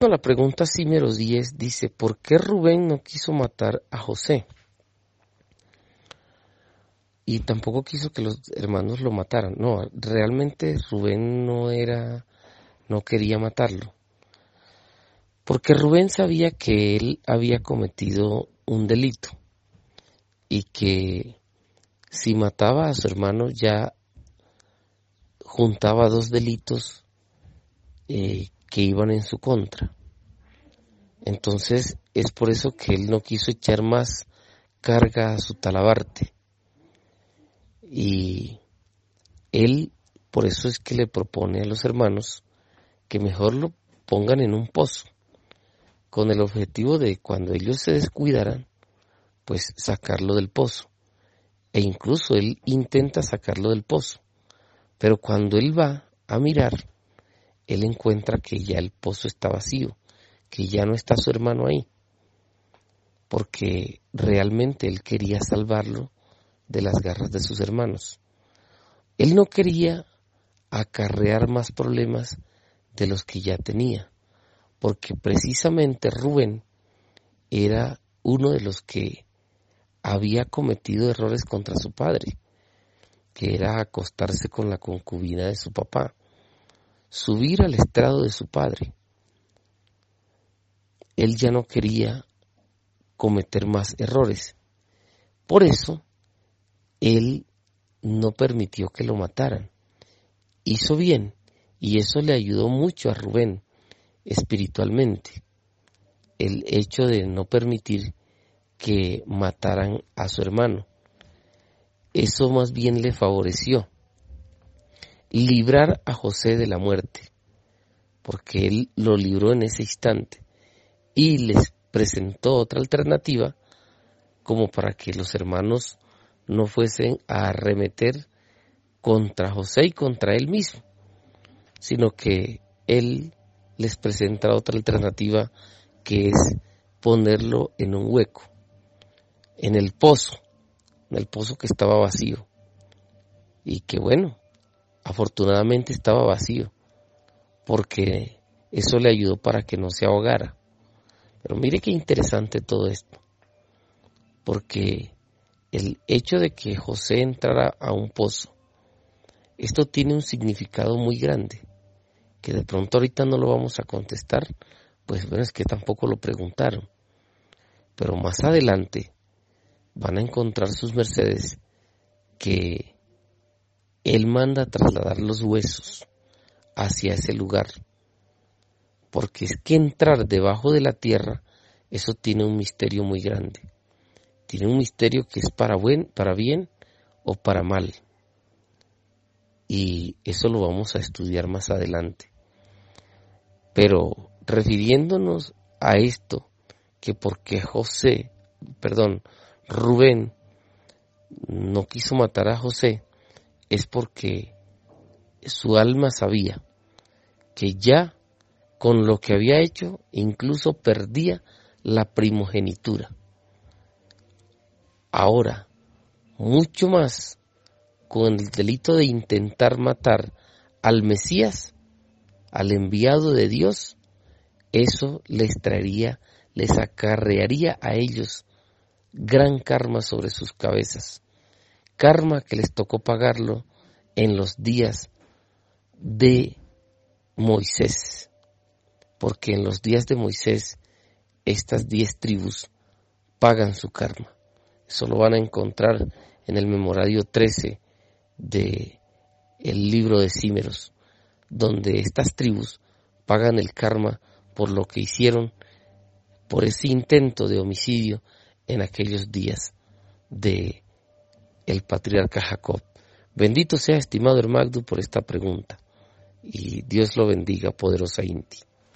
La pregunta Símeros 10 dice, ¿por qué Rubén no quiso matar a José? Y tampoco quiso que los hermanos lo mataran. No, realmente Rubén no quería matarlo. Porque Rubén sabía que él había cometido un delito y que si mataba a su hermano ya juntaba dos delitos que iban en su contra. Entonces es por eso que él no quiso echar más carga a su talabarte. Y él, por eso es que le propone a los hermanos que mejor lo pongan en un pozo, con el objetivo de cuando ellos se descuidaran, pues sacarlo del pozo. E incluso él intenta sacarlo del pozo. Pero cuando él va a mirar, él encuentra que ya el pozo está vacío, que ya no está su hermano ahí, porque realmente él quería salvarlo de las garras de sus hermanos. Él no quería acarrear más problemas de los que ya tenía, porque precisamente Rubén era uno de los que había cometido errores contra su padre, que era acostarse con la concubina de su papá, subir al estrado de su padre. Él ya no quería cometer más errores. Por eso, él no permitió que lo mataran. Hizo bien, y eso le ayudó mucho a Rubén espiritualmente. El hecho de no permitir que mataran a su hermano. Eso más bien le favoreció. Librar a José de la muerte, porque él lo libró en ese instante. Y les presentó otra alternativa como para que los hermanos no fuesen a arremeter contra José y contra él mismo, sino que él les presenta otra alternativa que es ponerlo en un hueco, en el pozo que estaba vacío. Y que bueno, afortunadamente estaba vacío, porque eso le ayudó para que no se ahogara. Pero mire qué interesante todo esto, porque el hecho de que José entrara a un pozo, esto tiene un significado muy grande, que de pronto ahorita no lo vamos a contestar, pues bueno, es que tampoco lo preguntaron. Pero más adelante van a encontrar sus mercedes que él manda a trasladar los huesos hacia ese lugar, porque es que entrar debajo de la tierra, eso tiene un misterio muy grande. Tiene un misterio que es para bien o para mal. Y eso lo vamos a estudiar más adelante. Pero refiriéndonos a esto, que porque Rubén no quiso matar a José, es porque su alma sabía que ya con lo que había hecho, incluso perdía la primogenitura. Ahora, mucho más, con el delito de intentar matar al Mesías, al enviado de Dios, eso les acarrearía a ellos gran karma sobre sus cabezas. Karma que les tocó pagarlo en los días de Moisés. Porque en los días de Moisés, estas 10 tribus pagan su karma. Eso lo van a encontrar en el memorario 13 del libro de Símeros, donde estas tribus pagan el karma por lo que hicieron, por ese intento de homicidio en aquellos días de el patriarca Jacob. Bendito sea, estimado hermano, por esta pregunta, y Dios lo bendiga, poderosa Inti.